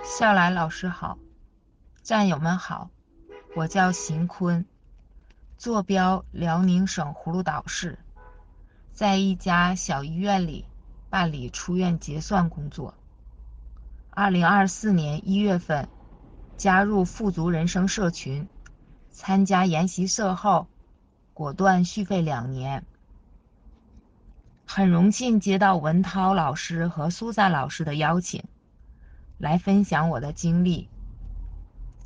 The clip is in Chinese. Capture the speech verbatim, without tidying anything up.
笑来老师好，战友们好，我叫邢坤，坐标辽宁省葫芦岛市，在一家小医院里办理出院结算工作。二零二四年一月份，加入富足人生社群，参加研习社后，果断续费两年。很荣幸接到文涛老师和苏珊老师的邀请，来分享我的经历，